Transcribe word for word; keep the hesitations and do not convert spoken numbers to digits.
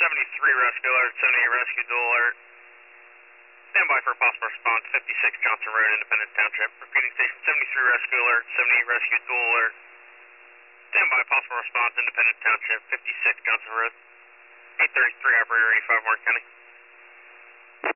seventy-three rescue alert, seventy-eight rescue dual alert. Stand by for a possible response, fifty-six Johnson Road, Independence Township. Repeating station seventy-three rescue alert, seventy-eight rescue dual alert. Stand by, possible response, Independence Township, fifty-six Johnson Road. eight thirty-three operator eighty-five Mark County.